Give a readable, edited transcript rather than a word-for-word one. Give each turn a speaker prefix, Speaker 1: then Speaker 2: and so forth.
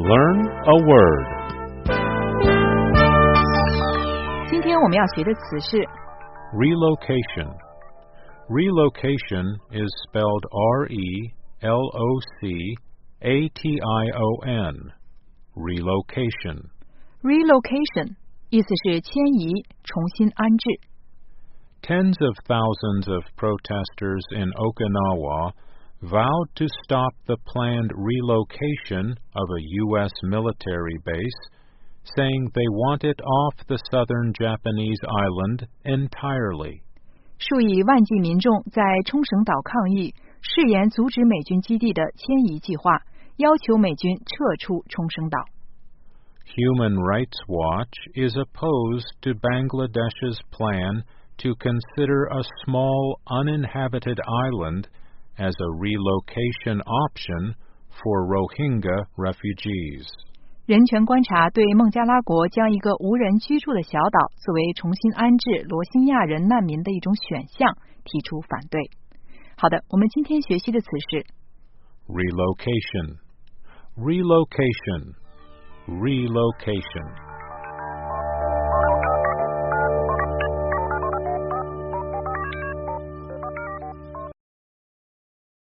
Speaker 1: Learn a word.
Speaker 2: 今天我们要学的词是
Speaker 1: Relocation. Relocation is spelled R-E-L-O-C-A-T-I-O-N. Relocation.
Speaker 2: relocation， 意思是迁移、重新安置。
Speaker 1: Tens of thousands of protesters in Okinawa vowed to stop the planned relocation of a U.S. military base, saying they want it off the southern Japanese island entirely.
Speaker 2: 数以万计民众在冲绳岛抗议，誓言阻止美军基地的迁移计划，要求美军撤出冲绳岛。
Speaker 1: Human Rights Watch is opposed to Bangladesh's plan to consider a small uninhabited island as a relocation option for Rohingya refugees.
Speaker 2: 人权观察对孟加拉国将一个无人居住的小岛作为重新安置罗兴亚人难民的一种选项提出反对。好的，我们今天学习的词是
Speaker 1: Relocation. Relocation. Relocation.